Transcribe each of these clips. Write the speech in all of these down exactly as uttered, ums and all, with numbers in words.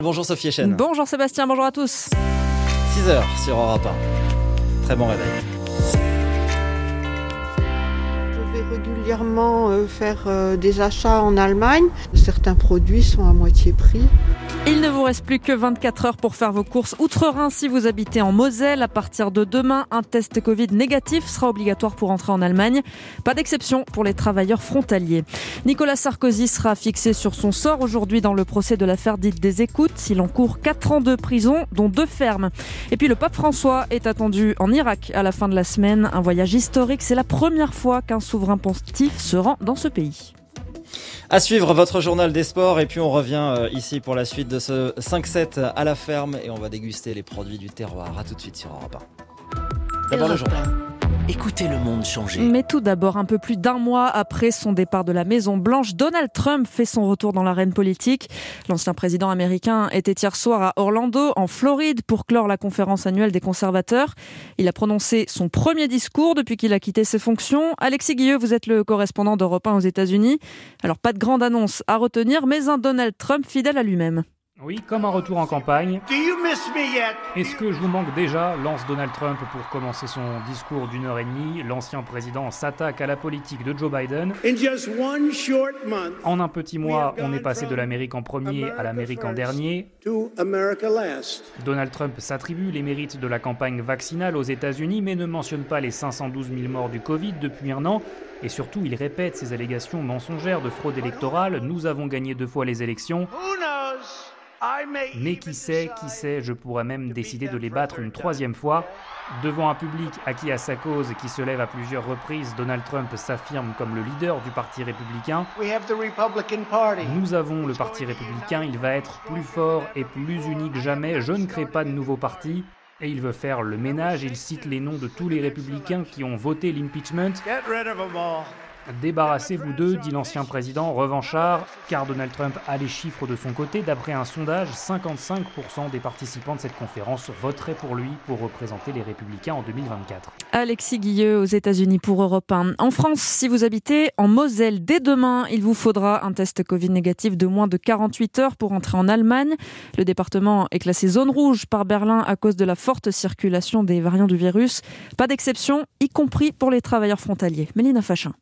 Bonjour Sophie Echen. Bonjour Sébastien, bonjour à tous. six heures sur Europe un. Très bon réveil. Je vais régulièrement euh, faire euh, des achats en Allemagne. Certains produits sont à moitié prix. Il ne vous reste plus que vingt-quatre heures pour faire vos courses outre-Rhin si vous habitez en Moselle. À partir de demain, un test Covid négatif sera obligatoire pour entrer en Allemagne. Pas d'exception pour les travailleurs frontaliers. Nicolas Sarkozy sera fixé sur son sort aujourd'hui dans le procès de l'affaire dite des écoutes. Il encourt quatre ans de prison, dont deux fermes. Et puis le pape François est attendu en Irak à la fin de la semaine. Un voyage historique, c'est la première fois qu'un souverain pontife se rend dans ce pays. À suivre votre journal des sports et puis on revient euh, ici pour la suite de ce cinq sept à la ferme et on va déguster les produits du terroir. À tout de suite sur Europe un. D'abord le journal. Écoutez le monde changer. Mais tout d'abord, un peu plus d'un mois après son départ de la Maison-Blanche, Donald Trump fait son retour dans l'arène politique. L'ancien président américain était hier soir à Orlando, en Floride, pour clore la conférence annuelle des conservateurs. Il a prononcé son premier discours depuis qu'il a quitté ses fonctions. Alexis Guilleux, vous êtes le correspondant d'Europe un aux États-Unis. Alors, pas de grande annonce à retenir, mais un Donald Trump fidèle à lui-même. Oui, comme un retour en campagne. Est-ce que je vous manque déjà ? Lance Donald Trump pour commencer son discours d'une heure et demie. L'ancien président s'attaque à la politique de Joe Biden. En un petit mois, on est passé de l'Amérique en premier à l'Amérique en dernier. Donald Trump s'attribue les mérites de la campagne vaccinale aux États-Unis, mais ne mentionne pas les cinq cent douze mille morts du Covid depuis un an. Et surtout, il répète ses allégations mensongères de fraude électorale. Nous avons gagné deux fois les élections. Mais qui sait, qui sait, je pourrais même décider de les battre une troisième fois. Devant un public acquis à sa cause qui se lève à plusieurs reprises, Donald Trump s'affirme comme le leader du Parti républicain. Nous avons le Parti républicain, il va être plus fort et plus uni que jamais. Je ne crée pas de nouveau parti. Et il veut faire le ménage, il cite les noms de tous les républicains qui ont voté l'impeachment. Débarrassez-vous d'eux, dit l'ancien président revanchard, car Donald Trump a les chiffres de son côté. D'après un sondage, cinquante-cinq pour cent des participants de cette conférence voteraient pour lui pour représenter les Républicains en deux mille vingt-quatre. Alexis Guilleux aux États-Unis pour Europe un. En France, si vous habitez en Moselle, dès demain, il vous faudra un test Covid négatif de moins de quarante-huit heures pour entrer en Allemagne. Le département est classé zone rouge par Berlin à cause de la forte circulation des variants du virus. Pas d'exception, y compris pour les travailleurs frontaliers. Mélina Fachin.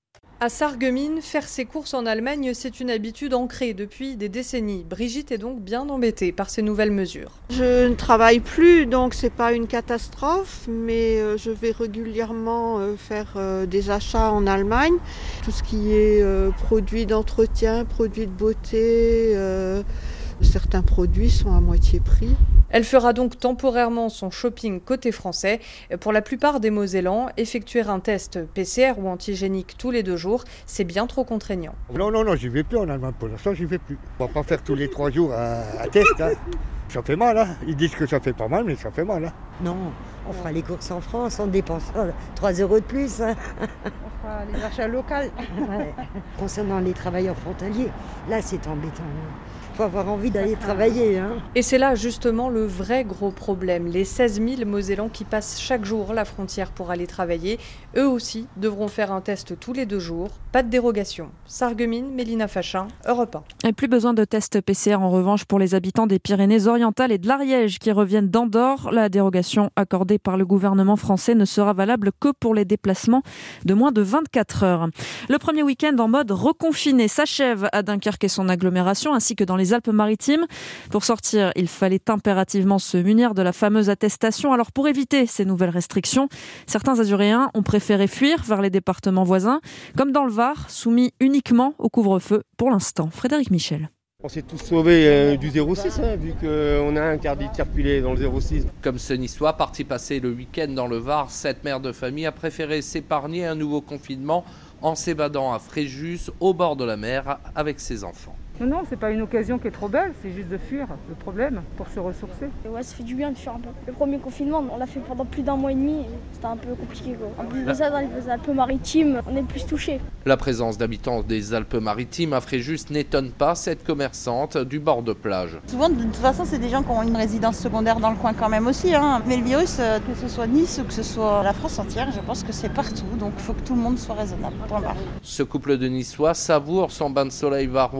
À Sarreguemines, faire ses courses en Allemagne, c'est une habitude ancrée depuis des décennies. Brigitte est donc bien embêtée par ces nouvelles mesures. Je ne travaille plus, donc c'est pas une catastrophe, mais euh, je vais régulièrement euh, faire euh, des achats en Allemagne. Tout ce qui est euh, produits d'entretien, produits de beauté, euh, certains produits sont à moitié prix. Elle fera donc temporairement son shopping côté français. Pour la plupart des Mosellans, effectuer un test P C R ou antigénique tous les deux jours, c'est bien trop contraignant. Non, non, non, j'y vais plus en Allemagne pour l'instant, j'y vais plus. On va pas faire tous les trois jours un, un test. Hein. Ça fait mal, hein. Ils disent que ça fait pas mal, mais ça fait mal. Hein. Non, on fera les courses en France, on dépensera trois euros de plus. Hein. On fera les achats locaux. Ouais. Concernant les travailleurs frontaliers, là c'est embêtant. Il faut avoir envie d'aller travailler. Hein. Et c'est là justement le vrai gros problème. Les seize mille Mosellans qui passent chaque jour la frontière pour aller travailler, eux aussi devront faire un test tous les deux jours. Pas de dérogation. Sarreguemines, Mélina Fachin, Europe un. Et plus besoin de tests P C R en revanche pour les habitants des Pyrénées-Orientales et de l'Ariège qui reviennent d'Andorre. La dérogation accordée par le gouvernement français ne sera valable que pour les déplacements de moins de vingt-quatre heures. Le premier week-end en mode reconfiné s'achève à Dunkerque et son agglomération ainsi que dans les Alpes-Maritimes. Pour sortir, il fallait impérativement se munir de la fameuse attestation. Alors pour éviter ces nouvelles restrictions, certains Azuréens ont préféré fuir vers les départements voisins, comme dans le Var, soumis uniquement au couvre-feu pour l'instant. Frédéric Michel. On s'est tous sauvés euh, du zéro six, hein, vu qu'on a interdit de circuler dans le zéro six. Comme ce niçois, parti passer le week-end dans le Var, cette mère de famille a préféré s'épargner un nouveau confinement en s'évadant à Fréjus, au bord de la mer, avec ses enfants. Non, non, c'est pas une occasion qui est trop belle, c'est juste de fuir le problème pour se ressourcer. Ouais, ça fait du bien de fuir un peu. Le premier confinement, on l'a fait pendant plus d'un mois et demi, c'était un peu compliqué, quoi. En plus de ça, dans les Alpes-Maritimes, on est plus touchés. La présence d'habitants des Alpes-Maritimes à Fréjus n'étonne pas cette commerçante du bord de plage. Souvent, de toute façon, c'est des gens qui ont une résidence secondaire dans le coin quand même aussi, hein. Mais le virus, que ce soit Nice ou que ce soit la France entière, je pense que c'est partout, donc il faut que tout le monde soit raisonnable. Point barre. Ce couple de Niçois savoure son bain de soleil varois,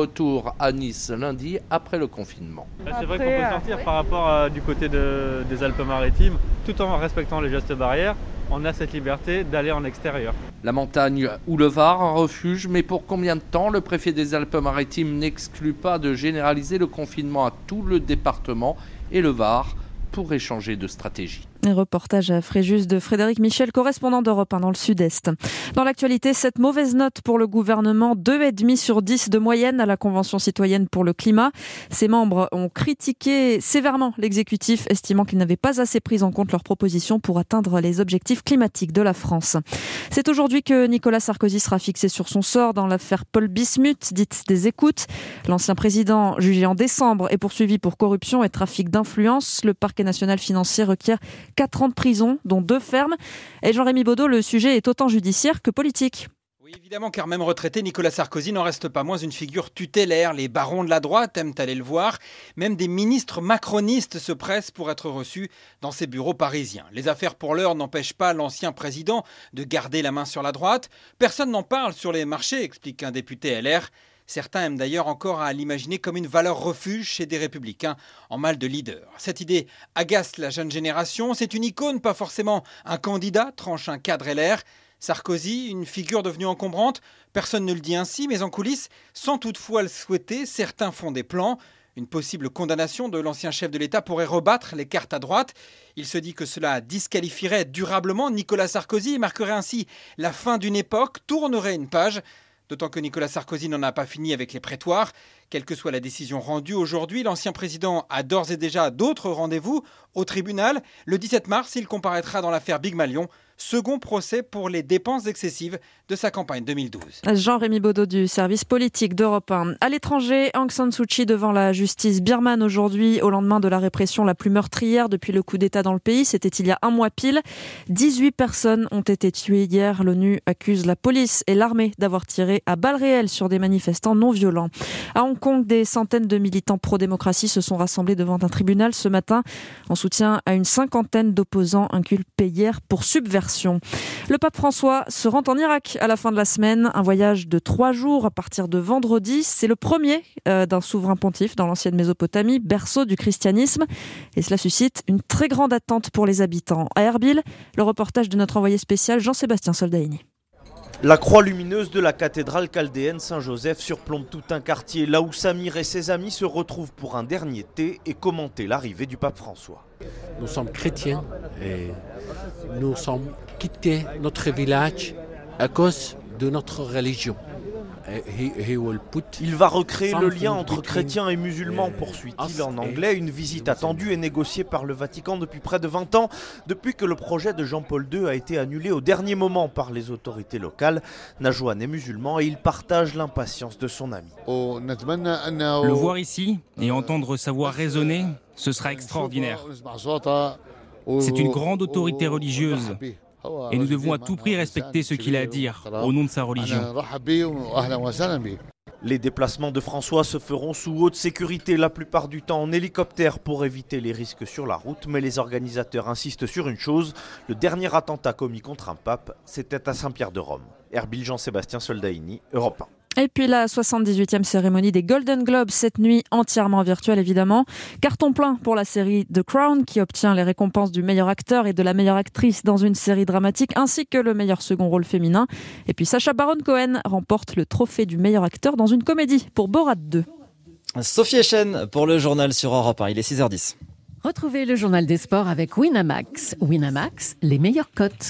retour à Nice lundi après le confinement. C'est vrai qu'on peut sortir par rapport à, du côté de, des Alpes-Maritimes, tout en respectant les gestes barrières. On a cette liberté d'aller en extérieur. La montagne ou le Var, un refuge, mais pour combien de temps? Le préfet des Alpes-Maritimes n'exclut pas de généraliser le confinement à tout le département et le Var pourrait changer de stratégie. Un reportage à Fréjus de Frédéric Michel, correspondant d'Europe un dans le Sud-Est. Dans l'actualité, cette mauvaise note pour le gouvernement, deux virgule cinq sur dix de moyenne à la Convention citoyenne pour le climat. Ses membres ont critiqué sévèrement l'exécutif, estimant qu'il n'avait pas assez pris en compte leurs propositions pour atteindre les objectifs climatiques de la France. C'est aujourd'hui que Nicolas Sarkozy sera fixé sur son sort dans l'affaire Paul Bismuth, dite des écoutes. L'ancien président, jugé en décembre, est poursuivi pour corruption et trafic d'influence. Le parquet national financier requiert quatre ans de prison, dont deux fermes. Et Jean-Rémy Baudot, le sujet est autant judiciaire que politique. Oui, évidemment, car même retraité, Nicolas Sarkozy n'en reste pas moins une figure tutélaire. Les barons de la droite aiment aller le voir. Même des ministres macronistes se pressent pour être reçus dans ses bureaux parisiens. Les affaires pour l'heure n'empêchent pas l'ancien président de garder la main sur la droite. Personne n'en parle sur les marchés, explique un député L R. Certains aiment d'ailleurs encore à l'imaginer comme une valeur refuge chez des républicains en mal de leader. Cette idée agace la jeune génération. C'est une icône, pas forcément un candidat, tranche un cadre L R. Sarkozy, une figure devenue encombrante. Personne ne le dit ainsi, mais en coulisses, sans toutefois le souhaiter, certains font des plans. Une possible condamnation de l'ancien chef de l'État pourrait rebattre les cartes à droite. Il se dit que cela disqualifierait durablement Nicolas Sarkozy et marquerait ainsi la fin d'une époque, tournerait une page. D'autant que Nicolas Sarkozy n'en a pas fini avec les prétoires. Quelle que soit la décision rendue aujourd'hui, l'ancien président a d'ores et déjà d'autres rendez-vous au tribunal. Le dix-sept mars, il comparaîtra dans l'affaire Big Malion, second procès pour les dépenses excessives de sa campagne deux mille douze. Jean-Rémy Baudot du service politique d'Europe un. À l'étranger, Aung San Suu Kyi devant la justice birmane aujourd'hui, au lendemain de la répression la plus meurtrière depuis le coup d'État dans le pays. C'était il y a un mois pile. dix-huit personnes ont été tuées hier. L'ONU accuse la police et l'armée d'avoir tiré à balles réelles sur des manifestants non violents. À Hong Kong, des centaines de militants pro-démocratie se sont rassemblés devant un tribunal ce matin en soutien à une cinquantaine d'opposants inculpés hier pour subversion. Le pape François se rend en Irak à la fin de la semaine. Un voyage de trois jours à partir de vendredi. C'est le premier euh, d'un souverain pontife dans l'ancienne Mésopotamie, berceau du christianisme. Et cela suscite une très grande attente pour les habitants. À Erbil, le reportage de notre envoyé spécial Jean-Sébastien Soldaini. La croix lumineuse de la cathédrale chaldéenne Saint-Joseph surplombe tout un quartier, là où Samir et ses amis se retrouvent pour un dernier thé et commenter l'arrivée du pape François. Nous sommes chrétiens et nous sommes quittés notre village à cause de notre religion. Il va recréer le lien entre chrétiens et musulmans, poursuit-il en anglais. Une visite attendue et négociée par le Vatican depuis près de vingt ans, depuis que le projet de Jean-Paul deux a été annulé au dernier moment par les autorités locales. Najouane est musulman et il partage l'impatience de son ami. Le voir ici et entendre sa voix résonner, ce sera extraordinaire. C'est une grande autorité religieuse. Et nous devons à tout prix respecter ce qu'il a à dire au nom de sa religion. Les déplacements de François se feront sous haute sécurité, la plupart du temps en hélicoptère pour éviter les risques sur la route. Mais les organisateurs insistent sur une chose, le dernier attentat commis contre un pape, c'était à Saint-Pierre-de-Rome. Erbil, Jean-Sébastien Soldaini, Europe un. Et puis la soixante-dix-huitième cérémonie des Golden Globes cette nuit, entièrement virtuelle évidemment. Carton plein pour la série The Crown qui obtient les récompenses du meilleur acteur et de la meilleure actrice dans une série dramatique ainsi que le meilleur second rôle féminin. Et puis Sacha Baron Cohen remporte le trophée du meilleur acteur dans une comédie pour Borat deux. Sophie Echen pour le journal sur Europe un, il est six heures dix. Retrouvez le journal des sports avec Winamax. Winamax, les meilleures cotes.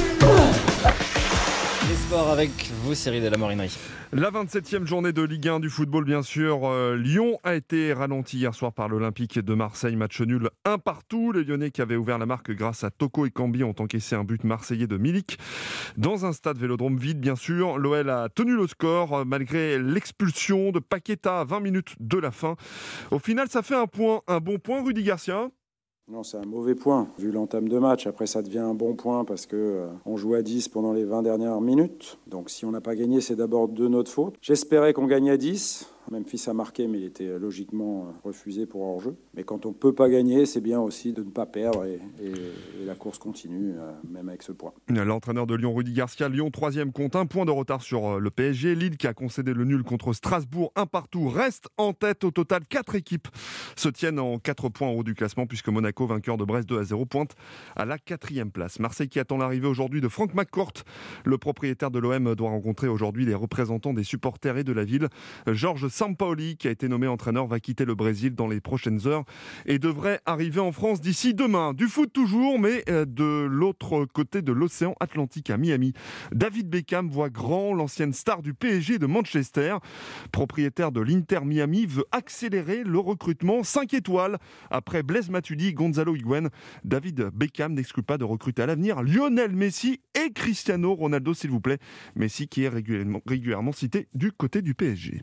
Les sports avec vous, Cyril de la Morinerie. La vingt-septième journée de Ligue un du football, bien sûr. Euh, Lyon a été ralenti hier soir par l'Olympique de Marseille. Match nul un partout. Les Lyonnais qui avaient ouvert la marque grâce à Toko et Cambi ont encaissé un but marseillais de Milik. Dans un stade Vélodrome vide, bien sûr. L'O L a tenu le score malgré l'expulsion de Paqueta à vingt minutes de la fin. Au final, ça fait un point, un bon point, Rudy Garcia. Non, c'est un mauvais point, vu l'entame de match. Après, ça devient un bon point parce qu'on euh, joue à dix pendant les vingt dernières minutes. Donc, si on n'a pas gagné, c'est d'abord de notre faute. J'espérais qu'on gagne à dix. Memphis a marqué, mais il était logiquement refusé pour hors-jeu. Mais quand on ne peut pas gagner, c'est bien aussi de ne pas perdre et, et, et la course continue, même avec ce point. L'entraîneur de Lyon, Rudy Garcia, Lyon troisième compte un point de retard sur le P S G. Lille qui a concédé le nul contre Strasbourg, un partout, reste en tête. Au total, quatre équipes se tiennent en quatre points en haut du classement puisque Monaco, vainqueur de Brest deux à zéro, pointe à la quatrième place. Marseille qui attend l'arrivée aujourd'hui de Franck McCourt. Le propriétaire de l'O M doit rencontrer aujourd'hui les représentants des supporters et de la ville. Georges Sampaoli, qui a été nommé entraîneur, va quitter le Brésil dans les prochaines heures et devrait arriver en France d'ici demain. Du foot toujours, mais de l'autre côté de l'océan Atlantique, à Miami. David Beckham voit grand. L'ancienne star du P S G de Manchester, propriétaire de l'Inter Miami, veut accélérer le recrutement cinq étoiles. Après Blaise Matuidi, Gonzalo Higuaín, David Beckham n'exclut pas de recruter à l'avenir Lionel Messi et Cristiano Ronaldo, s'il vous plaît. Messi qui est régulièrement, régulièrement cité du côté du P S G.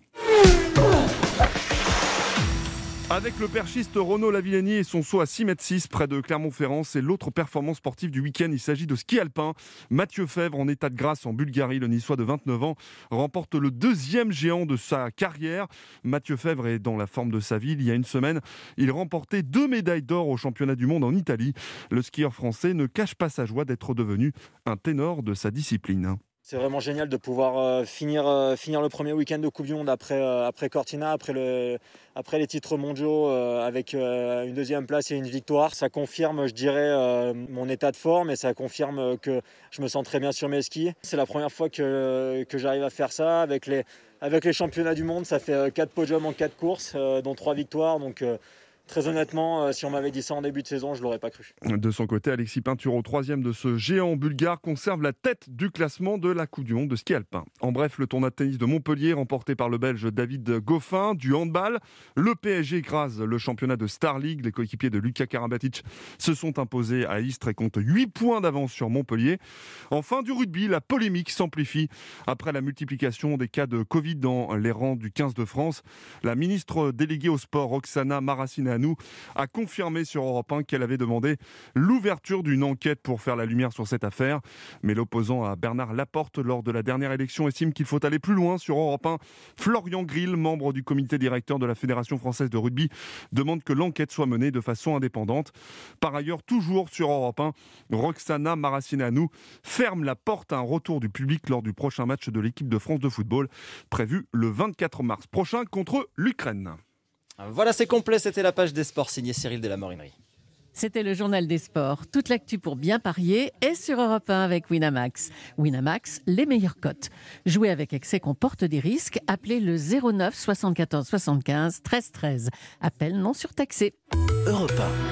Avec le perchiste Renaud Lavillenie et son saut à six mètres six près de Clermont-Ferrand, c'est l'autre performance sportive du week-end. Il s'agit de ski alpin. Mathieu Fèvre, en état de grâce en Bulgarie, le Niçois de vingt-neuf ans, remporte le deuxième géant de sa carrière. Mathieu Fèvre est dans la forme de sa vie. Il y a une semaine, il remportait deux médailles d'or au championnat du monde en Italie. Le skieur français ne cache pas sa joie d'être devenu un ténor de sa discipline. C'est vraiment génial de pouvoir euh, finir, euh, finir le premier week-end de Coupe du Monde après, euh, après Cortina, après, le, après les titres mondiaux euh, avec euh, une deuxième place et une victoire. Ça confirme, je dirais, euh, mon état de forme et ça confirme que je me sens très bien sur mes skis. C'est la première fois que, que j'arrive à faire ça avec les, avec les championnats du monde. Ça fait quatre podiums en quatre courses, euh, dont trois victoires. Donc, euh, Très honnêtement, si on m'avait dit ça en début de saison, je ne l'aurais pas cru. De son côté, Alexis Pinturo, troisième de ce géant bulgare, conserve la tête du classement de la Coupe du Monde de ski alpin. En bref, le tournoi de tennis de Montpellier, remporté par le Belge David Goffin, du handball. Le P S G écrase le championnat de Star League. Les coéquipiers de Luka Karabatic se sont imposés à Istres et comptent huit points d'avance sur Montpellier. Enfin, du rugby, la polémique s'amplifie. Après la multiplication des cas de Covid dans les rangs du quinze de France, la ministre déléguée au sport, Roxana Maracineanu, a confirmé sur Europe un qu'elle avait demandé l'ouverture d'une enquête pour faire la lumière sur cette affaire. Mais l'opposant à Bernard Laporte lors de la dernière élection estime qu'il faut aller plus loin. Sur Europe un, Florian Grill, membre du comité directeur de la Fédération française de rugby, demande que l'enquête soit menée de façon indépendante. Par ailleurs, toujours sur Europe un, Roxana Maracineanu ferme la porte à un retour du public lors du prochain match de l'équipe de France de football, prévu le vingt-quatre mars prochain contre l'Ukraine. Voilà, c'est complet, c'était la page des sports signée Cyril de la Morinerie. C'était le journal des sports. Toute l'actu pour bien parier est sur Europe un avec Winamax. Winamax, les meilleures cotes. Jouer avec excès comporte des risques. Appelez le zéro neuf soixante-quatorze soixante-quinze treize treize. Appel non surtaxé. Europe un.